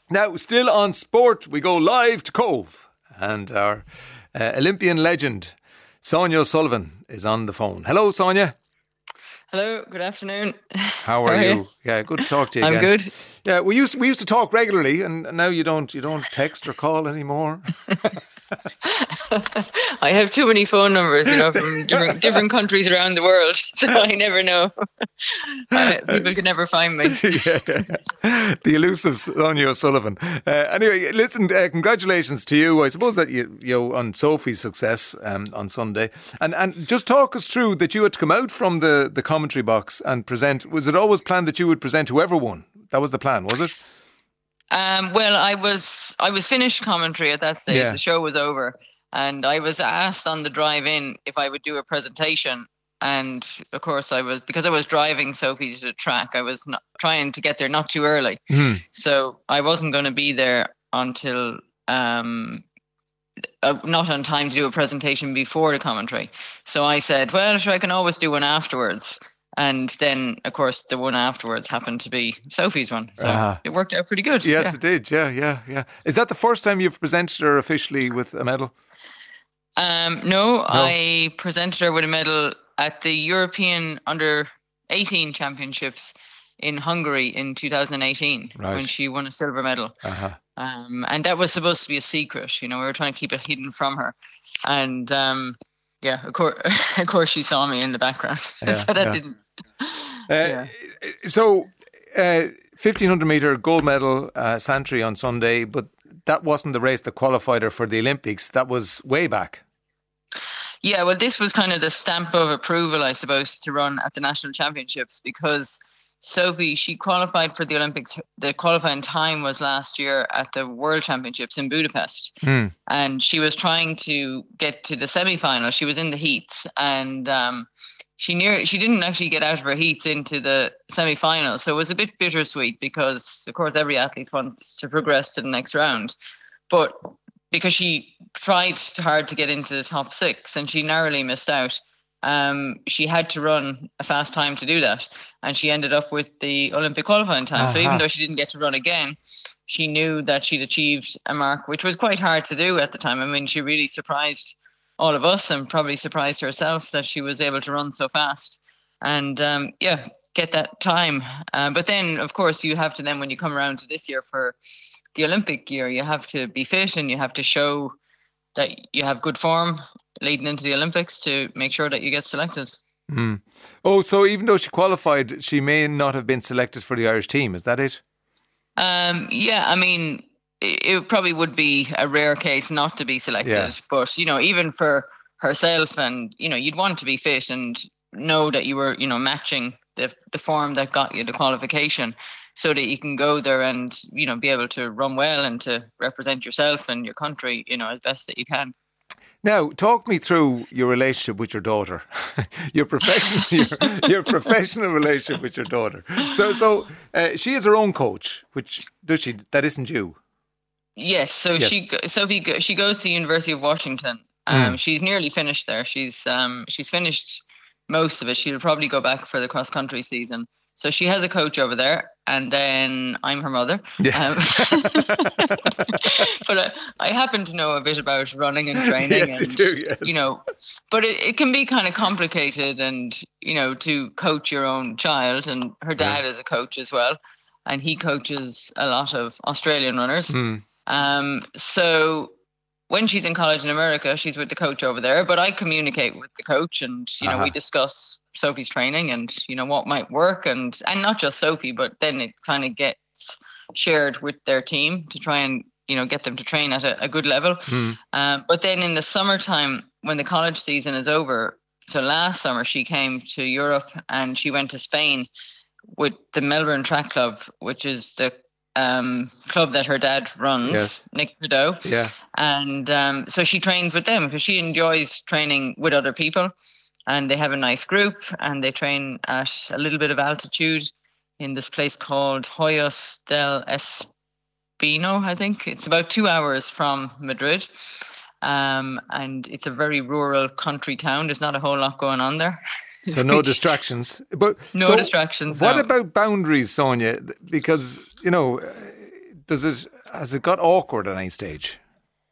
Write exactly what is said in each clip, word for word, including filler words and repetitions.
Now, still on sport, we go live to Cove, and our uh, Olympian legend, Sonia O'Sullivan, is on the phone. Hello, Sonia. Hello, good afternoon. How are, How are you? you? Yeah, good to talk to you I'm again. I'm good. Yeah, we used to, we used to talk regularly, and now you don't you don't text or call anymore. I have too many phone numbers, you know, from different different countries around the world, so I never know. uh, people can never find me. yeah, yeah. The elusive Sonia O'Sullivan. Uh, anyway, listen, uh, congratulations to you. I suppose that you, you know, on Sophie's success um, on Sunday, and and just talk us through that you had to come out from the the commentary box and present. Was it always planned that you would present whoever won? That was the plan, was it? Um, well, I was I was finished commentary at that stage. Yeah. The show was over, and I was asked on the drive in if I would do a presentation. And of course, I was because I was driving Sophie to the track. I was not trying to get there not too early, mm. so I wasn't going to be there until um, uh, not on time to do a presentation before the commentary. So I said, "Well, sure, I can always do one afterwards." And then, of course, the one afterwards happened to be Sophie's one. So uh-huh. It worked out pretty good. Yes, yeah. It did. Yeah, yeah, yeah. Is that the first time you've presented her officially with a medal? Um, no, no, I presented her with a medal at the European Under eighteen Championships in Hungary in two thousand eighteen, right. When she won a silver medal. Uh-huh. Um, and that was supposed to be a secret. You know, we were trying to keep it hidden from her. And um, yeah, of course, of course, she saw me in the background. Yeah, so that yeah. didn't. Uh, yeah. So, uh, fifteen hundred metre gold medal, uh, Santry on Sunday, but that wasn't the race that qualified her for the Olympics. That was way back. Yeah, well, this was kind of the stamp of approval, I suppose, to run at the National Championships, because Sophie, she qualified for the Olympics. The qualifying time was last year at the World Championships in Budapest. Mm. And she was trying to get to the semi-final. She was in the heats, and um, she near she didn't actually get out of her heats into the semi-final. So it was a bit bittersweet because, of course, every athlete wants to progress to the next round. But because she tried hard to get into the top six and she narrowly missed out, um, she had to run a fast time to do that. And she ended up with the Olympic qualifying time. Uh-huh. So even though she didn't get to run again, she knew that she'd achieved a mark, which was quite hard to do at the time. I mean, she really surprised all of us and probably surprised herself that she was able to run so fast. And um, yeah, get that time. Uh, but then, of course, you have to then, when you come around to this year for the Olympic year, you have to be fit and you have to show that you have good form leading into the Olympics to make sure that you get selected. Mm. Oh, so even though she qualified, she may not have been selected for the Irish team. Is that it? Um, yeah, I mean, it, it probably would be a rare case not to be selected. Yeah. But, you know, even for herself, and, you know, you'd want to be fit and know that you were, you know, matching the the form that got you the qualification, so that you can go there and, you know, be able to run well and to represent yourself and your country, you know, as best that you can. Now, talk me through your relationship with your daughter, your professional, your, your professional relationship with your daughter. So, so uh, she is her own coach, which does she? That isn't you. Yes. So yes. she, Sophie, she goes to the University of Washington. Um, mm. She's nearly finished there. She's um, she's finished most of it. She'll probably go back for the cross country season. So she has a coach over there, and then I'm her mother. Yeah. Um, but uh, I happen to know a bit about running and training. Yes, and, you do, yes. You know, but it, it can be kind of complicated, and, you know, to coach your own child. And her dad yeah. is a coach as well, and he coaches a lot of Australian runners. Mm. Um, so when she's in college in America, she's with the coach over there, but I communicate with the coach, and, you know, uh-huh. we discuss Sophie's training and, you know, what might work, and and not just Sophie, but then it kind of gets shared with their team to try and, you know, get them to train at a, a good level. Mm. Um, but then in the summertime, when the college season is over, so last summer she came to Europe and she went to Spain with the Melbourne Track Club, which is the um, club that her dad runs, yes. Nick Prideaux. Yeah. And um, so she trained with them because she enjoys training with other people. And they have a nice group, and they train at a little bit of altitude in this place called Hoyos del Espino, I think. It's about two hours from Madrid. Um, and it's a very rural country town. There's not a whole lot going on there. So no distractions. But No so distractions, What no. about boundaries, Sonia? Because, you know, does it has it got awkward at any stage?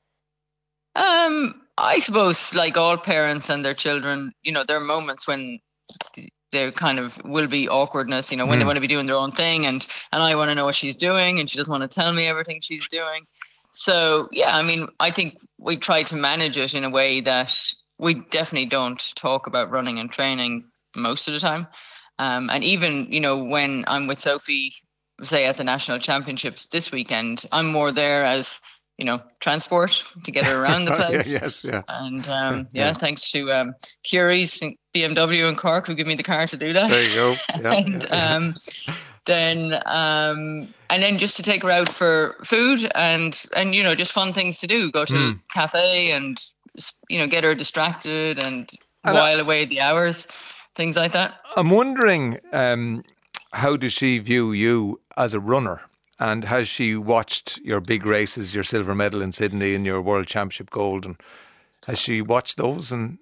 Um, I suppose, like all parents and their children, you know, there are moments when there kind of will be awkwardness, you know, when mm. they want to be doing their own thing, and and I want to know what she's doing, and she doesn't want to tell me everything she's doing. So yeah, I mean, I think we try to manage it in a way that we definitely don't talk about running and training most of the time. Um, and even, you know, when I'm with Sophie, say at the national championships this weekend, I'm more there as, you know, transport to get her around the place. yeah, yes, yeah. And um, yeah, yeah, thanks to um, Curie's B M W in Cork who give me the car to do that. There you go. Yeah, and yeah. um, then um, and then just to take her out for food and and you know, just fun things to do. Go to mm. the cafe and, you know, get her distracted and, and while I, away the hours, things like that. I'm wondering, um, how does she view you as a runner? And has she watched your big races, your silver medal in Sydney and your World Championship gold? And has she watched those? And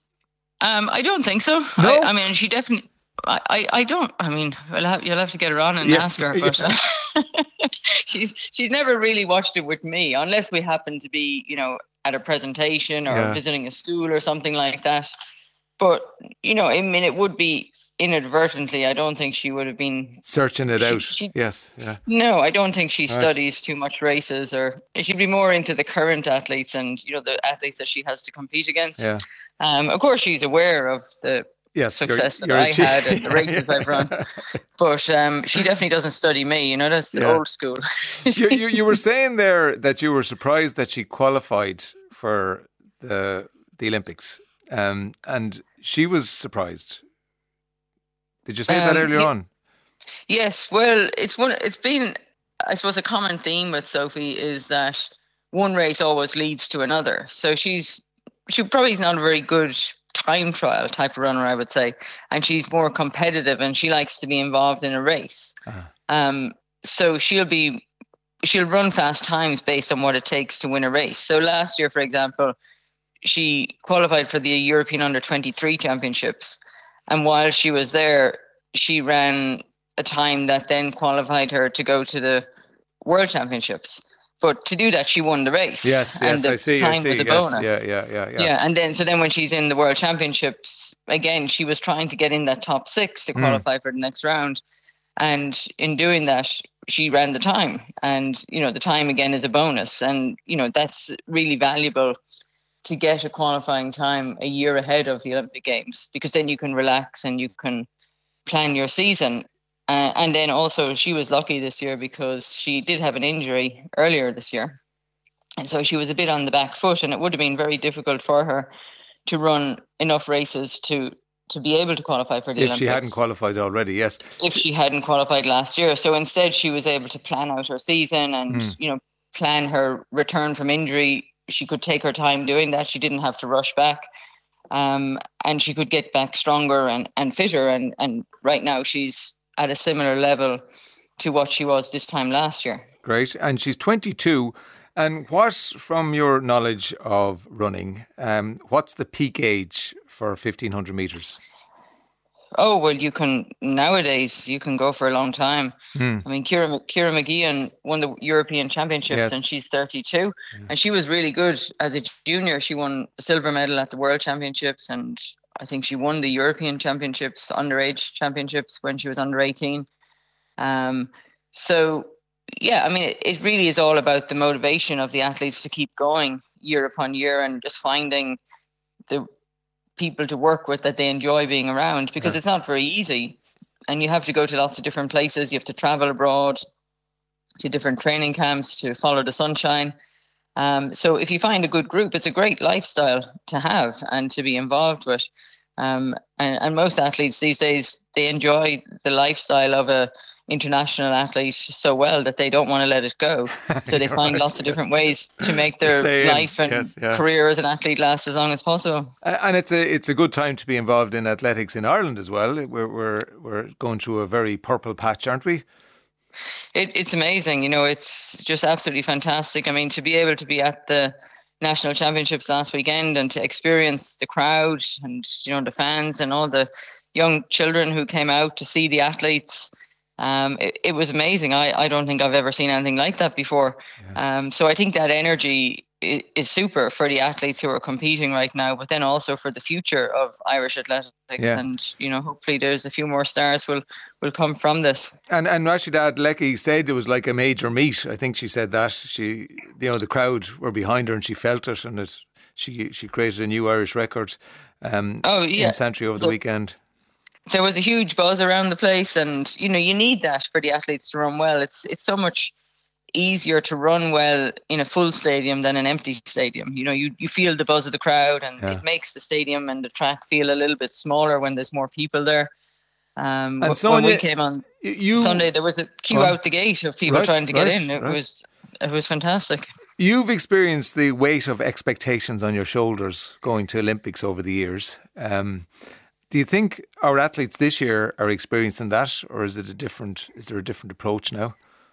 um, I don't think so. No? I, I mean, she definitely. I, I, I don't. I mean, we'll have, you'll have to get her on and yes, ask her. But yeah. uh, she's she's never really watched it with me, unless we happen to be, you know, at a presentation or yeah. visiting a school or something like that. But you know, I mean, it would be. Inadvertently, I don't think she would have been searching it she, out. She, yes, yeah. No, I don't think she right. studies too much races, or she'd be more into the current athletes and, you know, the athletes that she has to compete against. Yeah. Um. Of course, she's aware of the yes, success you're, you're that I had and the races I've run, but um, she definitely doesn't study me. You know, that's yeah. old school. you, you you were saying there that you were surprised that she qualified for the the Olympics, um, and she was surprised. Did you say um, that earlier yeah, on? Yes. Well, it's one. It's been, I suppose, a common theme with Sophie is that one race always leads to another. So she's she probably is not a very good time trial type of runner, I would say, and she's more competitive and she likes to be involved in a race. Uh-huh. Um. So she'll be she'll run fast times based on what it takes to win a race. So last year, for example, she qualified for the European Under twenty-three Championships. And while she was there, she ran a time that then qualified her to go to the World Championships. But to do that, she won the race. Yes, and yes, the I see. time I see. was a yes, bonus. yeah, yeah, yeah, yeah. Yeah, and then so then when she's in the World Championships, again, she was trying to get in that top six to qualify mm. for the next round. And in doing that, she ran the time. And, you know, the time again is a bonus. And, you know, that's really valuable to get a qualifying time a year ahead of the Olympic Games, because then you can relax and you can plan your season. Uh, and then also she was lucky this year because she did have an injury earlier this year. And so she was a bit on the back foot, and it would have been very difficult for her to run enough races to, to be able to qualify for the if Olympics. If she hadn't qualified already, yes. If she hadn't qualified last year. So instead she was able to plan out her season and, mm. you know, plan her return from injury. She could take her time doing that. She didn't have to rush back. Um, and she could get back stronger and, and fitter. And, and right now she's at a similar level to what she was this time last year. Great. And she's twenty-two. And what, from your knowledge of running, um, what's the peak age for fifteen hundred metres? Oh, well, you can, nowadays, you can go for a long time. Mm. I mean, Ciara, Ciara McGeehan won the European Championships yes. and she's thirty-two. Yeah. And she was really good as a junior. She won a silver medal at the World Championships, and I think she won the European Championships, underage championships, when she was under eighteen. Um, so, yeah, I mean, it, it really is all about the motivation of the athletes to keep going year upon year and just finding the people to work with that they enjoy being around, because yeah. it's not very easy, and you have to go to lots of different places. You have to travel abroad to different training camps to follow the sunshine. Um, so if you find a good group, it's a great lifestyle to have and to be involved with. Um, and, and most athletes these days, they enjoy the lifestyle of a international athlete so well that they don't want to let it go. So they find lots of different yes. ways to make their life and yes, yeah. career as an athlete last as long as possible. And it's a it's a good time to be involved in athletics in Ireland as well. We're we're we're going through a very purple patch, aren't we? It, it's amazing. You know, it's just absolutely fantastic. I mean, to be able to be at the national championships last weekend and to experience the crowd and, you know, the fans and all the young children who came out to see the athletes. Um, it, it was amazing. I, I don't think I've ever seen anything like that before. Yeah. Um, so I think that energy is, is super for the athletes who are competing right now, but then also for the future of Irish athletics. Yeah. And, you know, hopefully there's a few more stars will, will come from this. And and Rashida Lecky said it was like a major meet. I think she said that. She, you know, the crowd were behind her and she felt it, and it, she she created a new Irish record um, oh, yeah. in Santry over the so, weekend. There was a huge buzz around the place, and you know you need that for the athletes to run well. It's it's so much easier to run well in a full stadium than an empty stadium. You know, you, you feel the buzz of the crowd, and yeah. it makes the stadium and the track feel a little bit smaller when there's more people there. Um, and Sonia, when we came on you, Sunday, there was a queue well, out the gate of people right, trying to get right, in. It right. was it was fantastic. You've experienced the weight of expectations on your shoulders going to Olympics over the years. Um, Do you think our athletes this year are experiencing that, or is it a different? Is there a different approach now?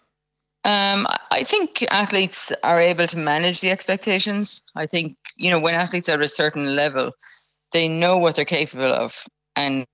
Um, I think athletes are able to manage the expectations. I think, you know, when athletes are at a certain level, they know what they're capable of, and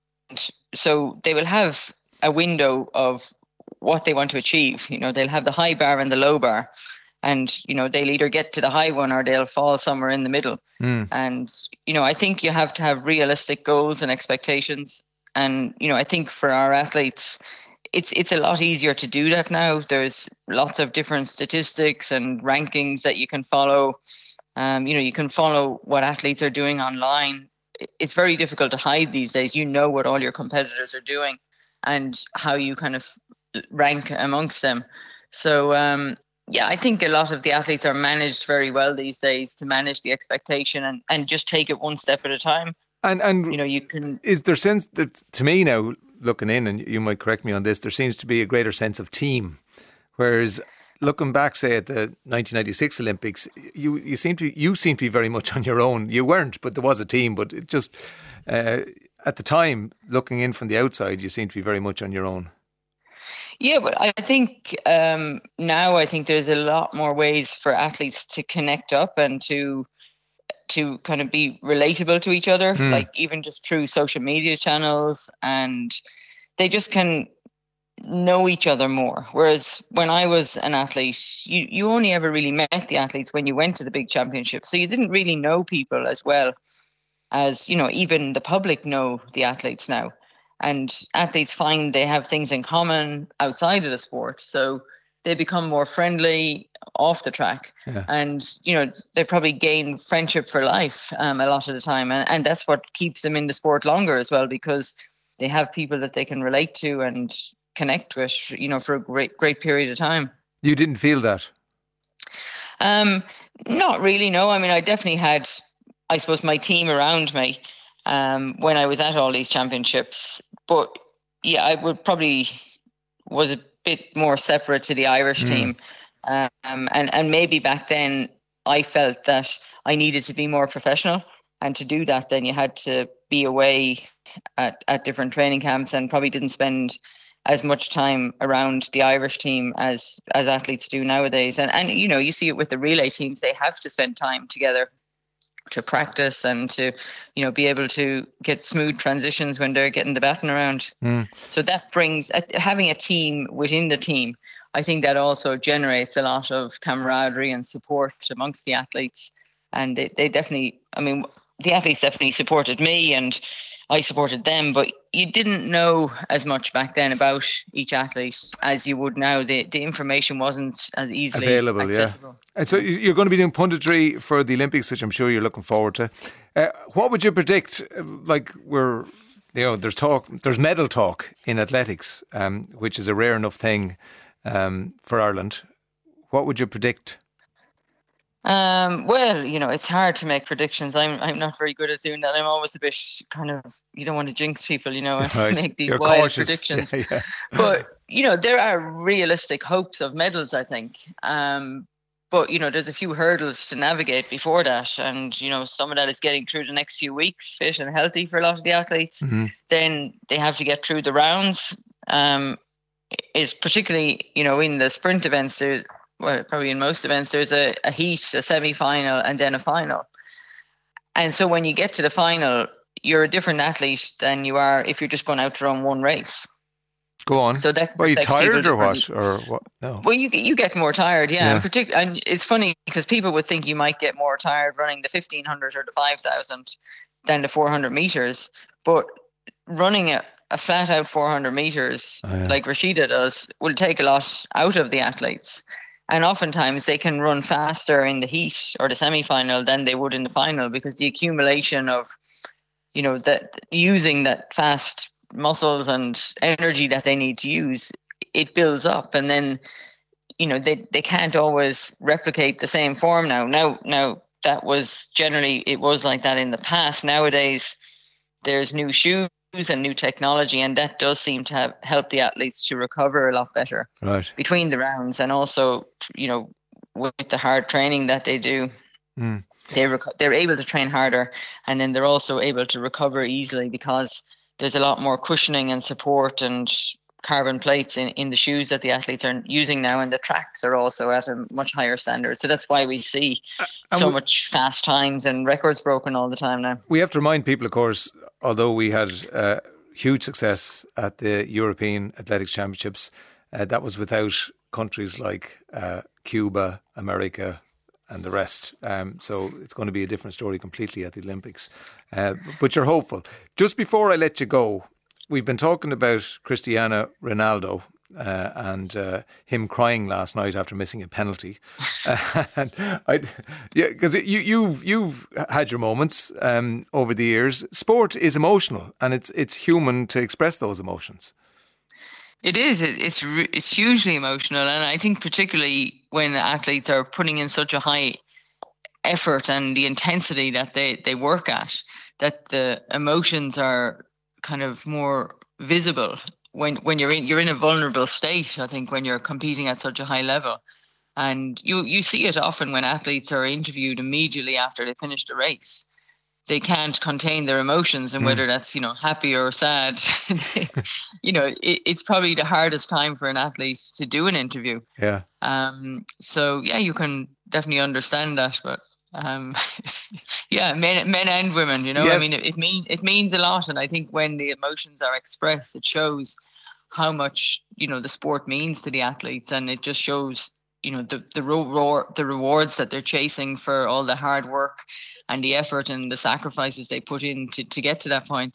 so they will have a window of what they want to achieve. You know, they'll have the high bar and the low bar. And, you know, they'll either get to the high one or they'll fall somewhere in the middle. Mm. And, you know, I think you have to have realistic goals and expectations. And, you know, I think for our athletes, it's it's a lot easier to do that now. There's lots of different statistics and rankings that you can follow. Um, you know, you can follow what athletes are doing online. It's very difficult to hide these days. You know what all your competitors are doing and how you kind of rank amongst them. So, um, yeah, I think a lot of the athletes are managed very well these days to manage the expectation and, and just take it one step at a time. And and you know, you can. Is there sense that, to me now, looking in, and you might correct me on this, there seems to be a greater sense of team, whereas looking back, say at the nineteen ninety-six Olympics, you you seem to you seem to be very much on your own. You weren't, but there was a team. But it just uh, at the time, looking in from the outside, you seem to be very much on your own. Yeah, but I think um, now I think there's a lot more ways for athletes to connect up and to to kind of be relatable to each other, mm. like even just through social media channels, and they just can know each other more. Whereas when I was an athlete, you, you only ever really met the athletes when you went to the big championships. So you didn't really know people as well as, you know, even the public know the athletes now. And athletes find they have things in common outside of the sport. So they become more friendly off the track. Yeah. And, you know, they probably gain friendship for life um, a lot of the time. And, and that's what keeps them in the sport longer as well, because they have people that they can relate to and connect with, you know, for a great, great period of time. You didn't feel that? Um, not really, no. I mean, I definitely had, I suppose, my team around me um, when I was at all these championships. But yeah, I would probably was a bit more separate to the Irish mm. team. Um, and, and maybe back then I felt that I needed to be more professional. And to do that, then you had to be away at, at different training camps and probably didn't spend as much time around the Irish team as, as athletes do nowadays. And, and, you know, you see it with the relay teams, they have to spend time together to practice and to, you know, be able to get smooth transitions when they're getting the baton around. Mm. So that brings, having a team within the team, I think that also generates a lot of camaraderie and support amongst the athletes. And they, they definitely, I mean, the athletes definitely supported me and I supported them, but you didn't know as much back then about each athlete as you would now. The the information wasn't as easily available, accessible. Yeah. And so you're going to be doing punditry for the Olympics, which I'm sure you're looking forward to. Uh, what would you predict? Like we're, you know, there's talk, there's medal talk in athletics, um, which is a rare enough thing um, for Ireland. What would you predict? Um, well, you know, it's hard to make predictions. I'm I'm not very good at doing that. I'm always a bit kind of, you don't want to jinx people, you know, and right. make these You're wild cautious. predictions. Yeah, yeah. But, you know, there are realistic hopes of medals, I think. Um, but, you know, there's a few hurdles to navigate before that. And, you know, some of that is getting through the next few weeks, fit and healthy for a lot of the athletes. Mm-hmm. Then they have to get through the rounds. Um, it's particularly, you know, in the sprint events, there's, well, probably in most events, there's a, a heat, a semi-final, and then a final. And so when you get to the final, you're a different athlete than you are if you're just going out to run one race. Go on. So that Are you tired or what? differently. Or what? No. Well, you you get more tired, yeah. Yeah. And, partic- and it's funny because people would think you might get more tired running the fifteen hundred or the five thousand than the four hundred meters, but running a, a flat out four hundred meters Oh, yeah. like Rashida does will take a lot out of the athletes. And oftentimes they can run faster in the heat or the semi-final than they would in the final, because the accumulation of, you know, that using that fast muscles and energy that they need to use, it builds up. And then, you know, they, they can't always replicate the same form now. Now, now that was generally, it was like that in the past. Nowadays, there's new shoes and new technology, and that does seem to have helped the athletes to recover a lot better Right. between the rounds. And also, you know, with the hard training that they do, Mm. they rec- they're able to train harder, and then they're also able to recover easily because there's a lot more cushioning and support and carbon plates in, in the shoes that the athletes are using now, and the tracks are also at a much higher standard. So that's why we see and so we- much fast times and records broken all the time now. We have to remind people, of course, although we had uh, huge success at the European Athletics Championships, uh, that was without countries like uh, Cuba, America, and the rest. Um, so it's going to be a different story completely at the Olympics. Uh, but you're hopeful. Just before I let you go, we've been talking about Cristiano Ronaldo uh, and uh, him crying last night after missing a penalty. and I, yeah, because you, you've you've had your moments um, over the years. Sport is emotional, and it's it's human to express those emotions. It is. It- It's re- it's hugely emotional, and I think particularly when athletes are putting in such a high effort and the intensity that they, they work at, that the emotions are kind of more visible when when you're in you're in a vulnerable state. I think when you're competing at such a high level, and you you see it often when athletes are interviewed immediately after they finish the race. They can't contain their emotions, and whether that's, you know, happy or sad, you know, it, it's probably the hardest time for an athlete to do an interview. Yeah. Um, so yeah, you can definitely understand that, but um, yeah, men, men and women, you know, Yes. I mean, it, it mean it means a lot, and I think when the emotions are expressed, it shows how much, you know, the sport means to the athletes, and it just shows, you know, the the reward the rewards that they're chasing for all the hard work and the effort and the sacrifices they put in to, to get to that point.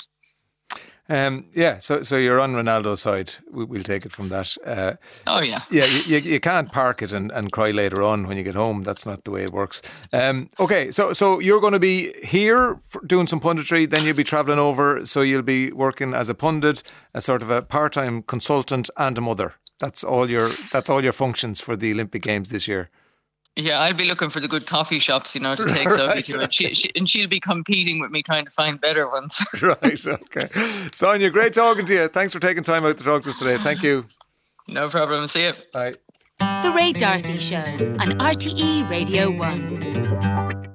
Um, yeah, so so you're on Ronaldo's side. We, we'll take it from that. Uh, Oh yeah. yeah, you, you, you can't park it and, and cry later on when you get home. That's not the way it works. Um, okay, so so you're going to be here for doing some punditry, then you'll be travelling over. So you'll be working as a pundit, a sort of a part-time consultant, and a mother. That's all your that's all your functions for the Olympic Games this year. Yeah, I'll be looking for the good coffee shops, you know, to take Right, Sophie to, and, she, she, and she'll be competing with me trying to find better ones. Right, okay. Sonia, great talking to you. Thanks for taking time out to talk to us today. Thank you. No problem. See you. Bye. The Ray D'Arcy Show on R T E Radio one.